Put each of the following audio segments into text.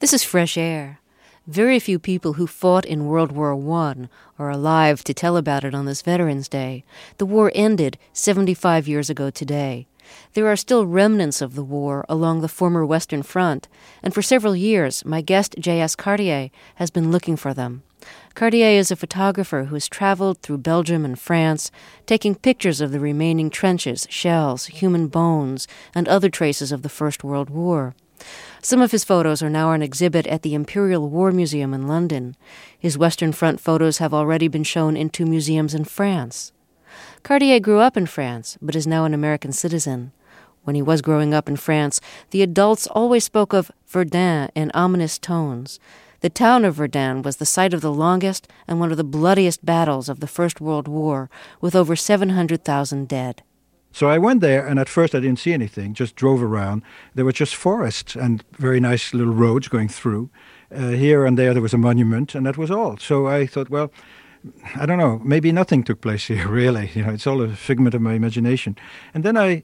This is Fresh Air. Very few people who fought in World War I are alive to tell about it on this Veterans Day. The war ended 75 years ago today. There are still remnants of the war along the former Western Front, and for several years, my guest J.S. Cartier has been looking for them. Cartier is a photographer who has traveled through Belgium and France, taking pictures of the remaining trenches, shells, human bones, and other traces of the First World War. Some of his photos are now on exhibit at the Imperial War Museum in London. His Western Front photos have already been shown in 2 museums in France. Cartier grew up in France, but is now an American citizen. When he was growing up in France, the adults always spoke of Verdun in ominous tones. The town of Verdun was the site of the longest and one of the bloodiest battles of the First World War, with over 700,000 dead. So I went there, and at first I didn't see anything, just drove around. There were just forests and very nice little roads going through. Here and there was a monument, and that was all. So I thought, well, I don't know, maybe nothing took place here, really. It's all a figment of my imagination. And then I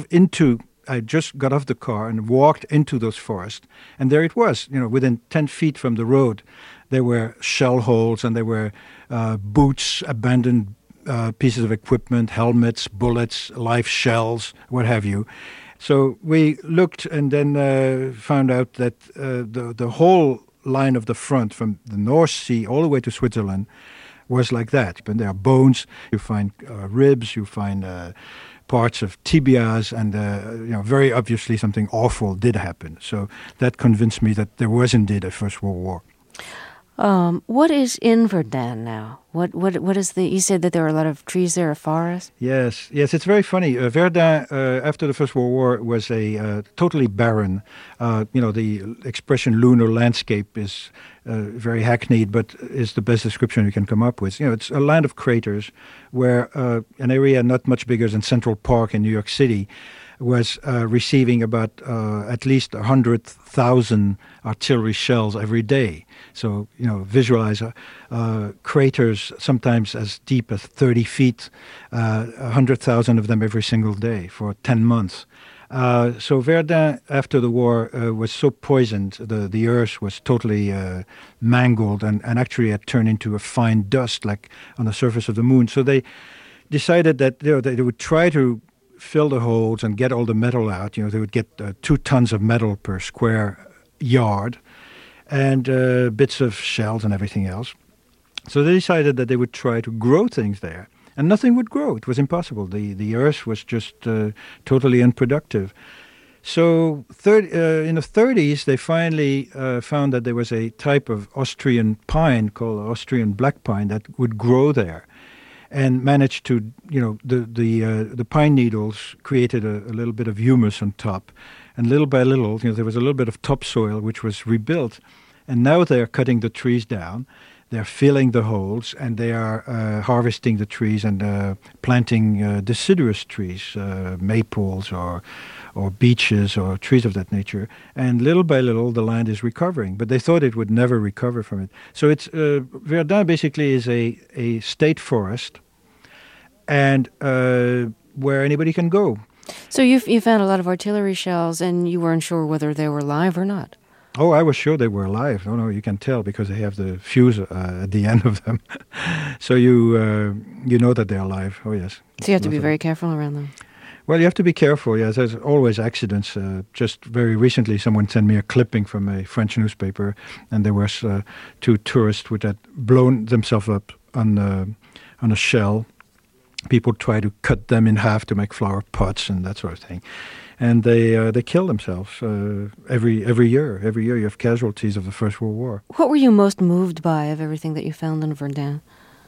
just got off the car and walked into those forests. And there it was, within 10 feet from the road. There were shell holes, and there were boots, abandoned pieces of equipment, helmets, bullets, live shells, what have you. So we looked and then found out that the whole line of the front from the North Sea all the way to Switzerland was like that. And there are bones, you find ribs, you find parts of tibias, and very obviously something awful did happen. So that convinced me that there was indeed a First World War. What is in Verdun now? What is you said that there are a lot of trees there, a forest? Yes, it's very funny. Verdun, after the First World War, was a totally barren. The expression lunar landscape is very hackneyed, but is the best description you can come up with. It's a land of craters where an area not much bigger than Central Park in New York City was receiving about at least 100,000 artillery shells every day. So, visualize craters sometimes as deep as 30 feet, 100,000 of them every single day for 10 months. So Verdun, after the war, was so poisoned, the earth was totally mangled and actually had turned into a fine dust like on the surface of the moon. So they decided that they would try to fill the holes and get all the metal out. They would get 2 tons of metal per square yard and bits of shells and everything else. So they decided that they would try to grow things there. And nothing would grow. It was impossible. The earth was just totally unproductive. So in the 30s, they finally found that there was a type of Austrian pine called Austrian black pine that would grow there, and managed to, the pine needles created a little bit of humus on top. And little by little, there was a little bit of topsoil which was rebuilt. And now they're cutting the trees down. They're filling the holes, and they are harvesting the trees and planting deciduous trees, maples or beeches or trees of that nature. And little by little, the land is recovering. But they thought it would never recover from it. So it's Verdun basically is a state forest, and where anybody can go. So you found a lot of artillery shells, and you weren't sure whether they were live or not. Oh, I was sure they were alive. Oh, no, you can tell because they have the fuse at the end of them. So you know that they're alive. Oh, yes. So you have to be very careful around them. Well, you have to be careful, yes. There's always accidents. Just very recently, someone sent me a clipping from a French newspaper, and there was 2 tourists which had blown themselves up on a shell. People try to cut them in half to make flower pots and that sort of thing. And they kill themselves every year. Every year you have casualties of the First World War. What were you most moved by of everything that you found in Verdun?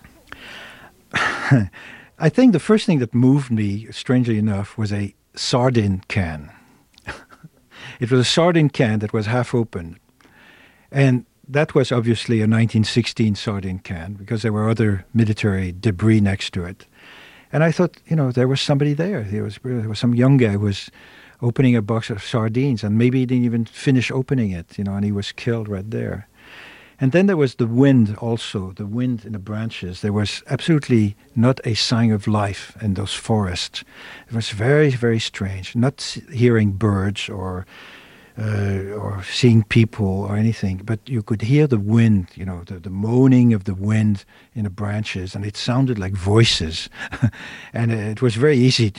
I think the first thing that moved me, strangely enough, was a sardine can. It was a sardine can that was half open. And that was obviously a 1916 sardine can because there were other military debris next to it. And I thought, there was somebody there. There was some young guy who was opening a box of sardines, and maybe he didn't even finish opening it, and he was killed right there. And then there was the wind also, the wind in the branches. There was absolutely not a sign of life in those forests. It was very, very strange, not hearing birds or or seeing people or anything, but you could hear the wind, the moaning of the wind in the branches, and it sounded like voices. And it was very easy,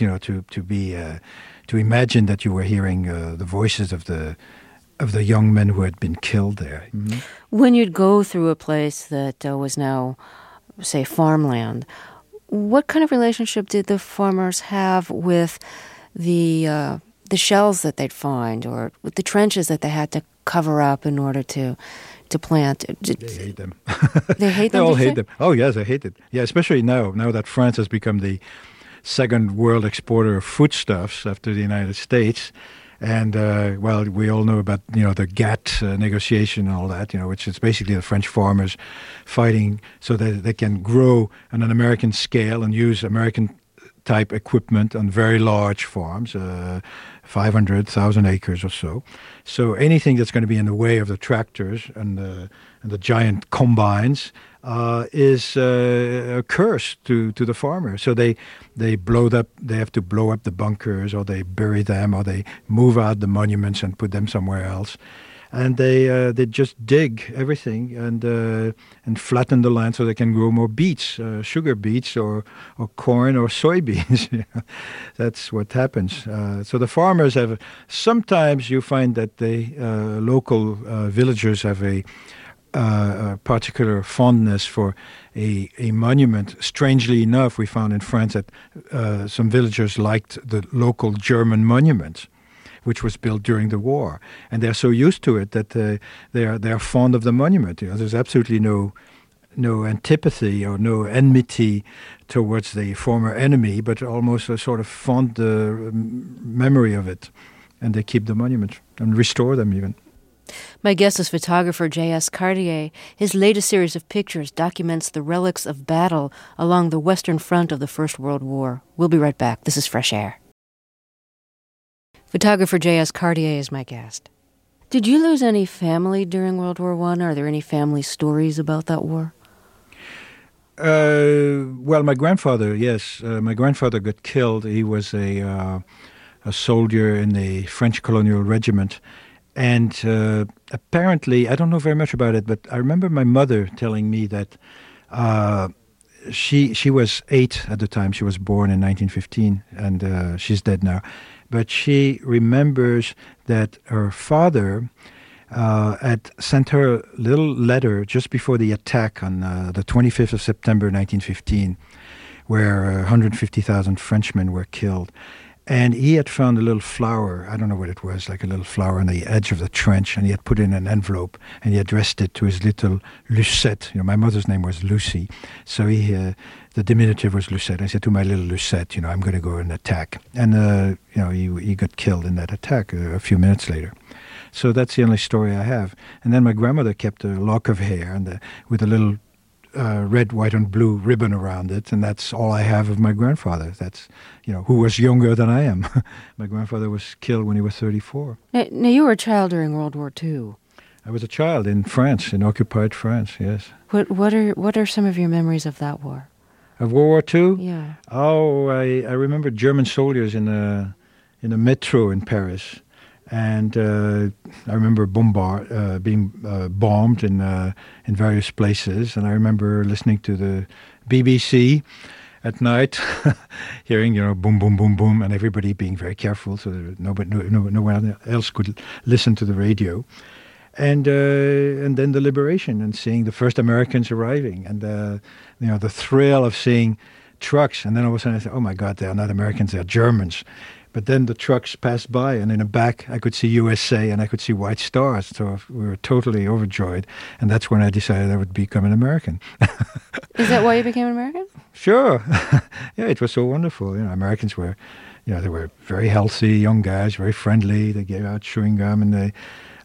to imagine that you were hearing the voices of the young men who had been killed there. Mm-hmm. When you'd go through a place that was now, say, farmland, what kind of relationship did the farmers have with the shells that they'd find, or with the trenches that they had to cover up in order to plant? They hate them. They hate them? They all hate them. Oh, yes, they hate it. Yeah, especially now that France has become the second world exporter of foodstuffs after the United States. And, we all know about, the GATT negotiation and all that, which is basically the French farmers fighting so that they can grow on an American scale and use American-type equipment on very large farms, 500,000 acres or so. So anything that's going to be in the way of the tractors and the giant combines is a curse to the farmer. So they have to blow up the bunkers, or they bury them, or they move out the monuments and put them somewhere else. And they just dig everything and flatten the land so they can grow more beets, sugar beets or corn or soybeans. That's what happens. So the farmers have. Sometimes you find that the local villagers have a particular fondness for a monument. Strangely enough, we found in France that some villagers liked the local German monument, which was built during the war, and they're so used to it that they are fond of the monument. There's absolutely no antipathy or no enmity towards the former enemy, but almost a sort of fond memory of it, and they keep the monument and restore them even. My guest is photographer J.S. Cartier. His latest series of pictures documents the relics of battle along the Western Front of the First World War. We'll be right back. This is Fresh Air. Photographer J.S. Cartier is my guest. Did you lose any family during World War I? Are there any family stories about that war? My grandfather, yes. My grandfather got killed. He was a soldier in the French colonial regiment. And apparently, I don't know very much about it, but I remember my mother telling me that she was 8 at the time. She was born in 1915, and she's dead now. But she remembers that her father had sent her a little letter just before the attack on the 25th of September 1915, where 150,000 Frenchmen were killed. And he had found a little flower, I don't know what it was, like a little flower on the edge of the trench, and he had put it in an envelope, and he addressed it to his little Lucette. My mother's name was Lucy, so the diminutive was Lucette. I said to my little Lucette, I'm going to go and attack. And, he got killed in that attack a few minutes later. So that's the only story I have. And then my grandmother kept a lock of hair and with a little red, white, and blue ribbon around it, and that's all I have of my grandfather. That's, who was younger than I am. My grandfather was killed when he was 34. Now, you were a child during World War II. I was a child in France, in occupied France, yes. What are some of your memories of that war? Of World War II? Yeah. Oh, I remember German soldiers in a metro in Paris. And I remember being bombed in various places. And I remember listening to the BBC at night, hearing, boom, boom, boom, boom, and everybody being very careful so that no one else could listen to the radio. And then the liberation and seeing the first Americans arriving, and the thrill of seeing trucks. And then all of a sudden I said, oh my God, they are not Americans, they are Germans. But then the trucks passed by, and in the back I could see USA and I could see white stars. So we were totally overjoyed. And that's when I decided I would become an American. Is that why you became an American? Sure. Yeah, it was so wonderful. Americans were, they were very healthy young guys, very friendly. They gave out chewing gum, and they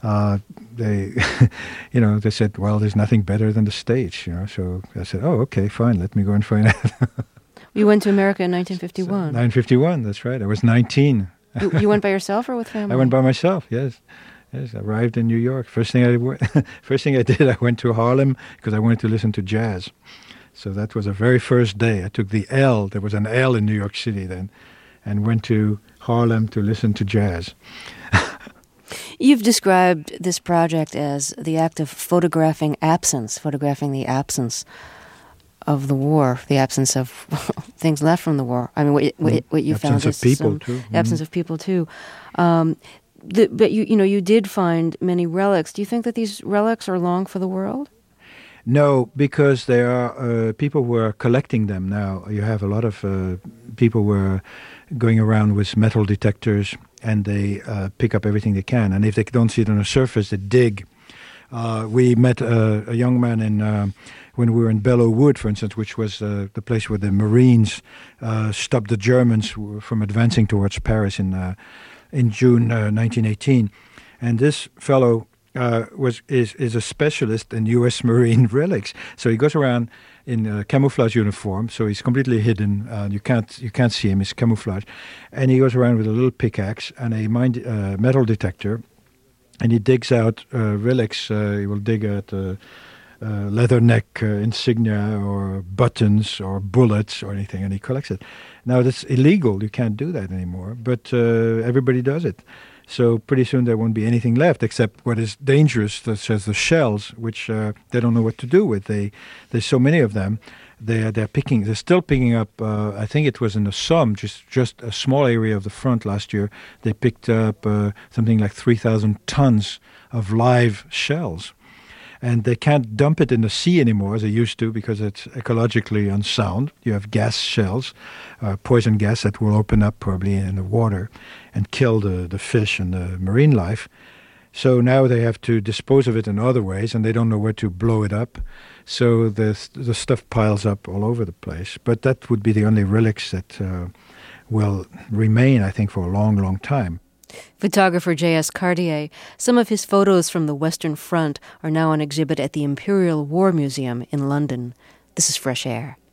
they said, well, there's nothing better than the States, So I said, oh, okay, fine, let me go and find out. You went to America in 1951. 1951, that's right. I was 19. You went by yourself or with family? I went by myself, yes. Yes, I arrived in New York. First thing I did, I went to Harlem because I wanted to listen to jazz. So that was the very first day. I took the L. There was an L in New York City then, and went to Harlem to listen to jazz. You've described this project as the act of photographing the absence of the war, the absence of things left from the war. I mean, what you found is absence of people too. Absence of people too. But you did find many relics. Do you think that these relics are long for the world? No, because there are people who are collecting them now. You have a lot of people who are going around with metal detectors, and they pick up everything they can. And if they don't see it on the surface, they dig. We met a young man when we were in Belleau Wood, for instance, which was the place where the Marines stopped the Germans from advancing towards Paris in June 1918. And this fellow is a specialist in U.S. Marine relics. So he goes around in a camouflage uniform, so he's completely hidden. You can't see him. He's camouflage, and he goes around with a little pickaxe and a metal detector, and he digs out relics. He will dig at leather neck insignia or buttons or bullets or anything, and he collects it. Now that's illegal. You can't do that anymore, but everybody does it. So pretty soon there won't be anything left except what is dangerous, such as the shells, which they don't know what to do with. There's so many of them. They're still picking up. I think it was in the Somme, just a small area of the front last year. They picked up something like 3,000 tons of live shells. And they can't dump it in the sea anymore as they used to because it's ecologically unsound. You have gas shells, poison gas that will open up probably in the water and kill the fish and the marine life. So now they have to dispose of it in other ways, and they don't know where to blow it up. So the stuff piles up all over the place. But that would be the only relics that will remain, I think, for a long, long time. Photographer J.S. Cartier. Some of his photos from the Western Front are now on exhibit at the Imperial War Museum in London. This is Fresh Air.